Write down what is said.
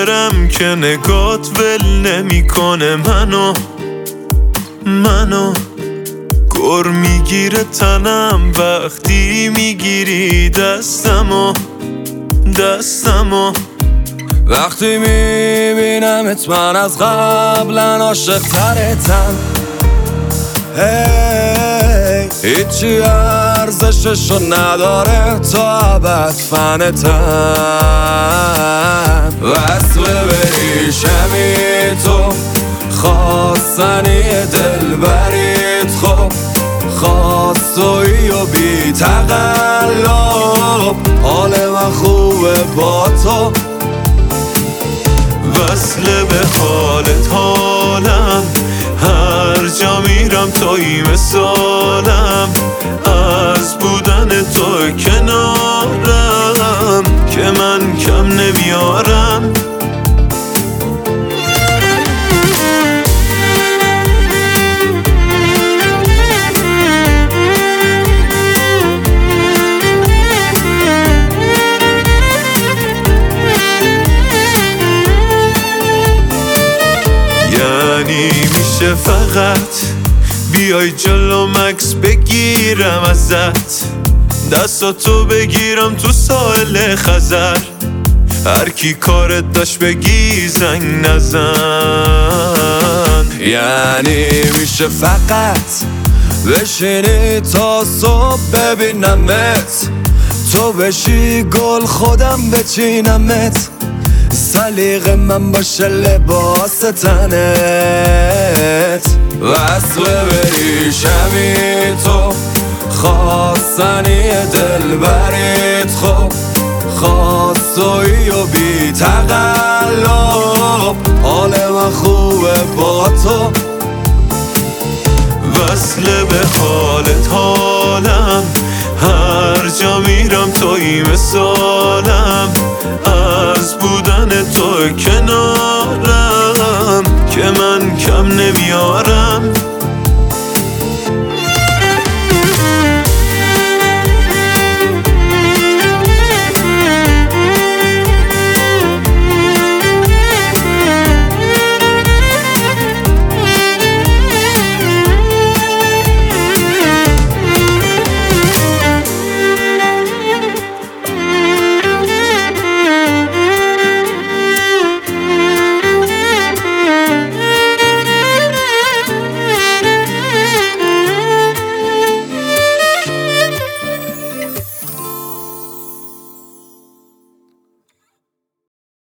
برم که نگات ول نمیکنه منو گر میگیره تنم وقتی میگیری دستمو وقتی میبینمت من از قبلا عاشق ترتم هیچی ارزششو نداره تا ابد فنتم وصل بریشمی تو خواستنی دلبریت خب خواستویی و بی تقلب حال من خوبه با تو وصل به حالت حالم هر جا میرم توی مثالم از بودن تو کنارم که من کم نمیارم یعنی میشه فقط بیای جلو مکس بگیرم ازت دستاتو بگیرم تو ساحل خزر هر کی کارت داشت بگی زنگ نزن یعنی میشه فقط بشینی تا صبح ببینمت تو بشی گل خودم بچینمت سلیق من باشه لباس تنت وصل بریشمی تو خواستنی دلبریت خب خواستویی و بی تقلب حال من خوبه با تو وصل به حالت حالم هر جا میرم توی مثالم از بودن تو کنارم که من کم نمیارم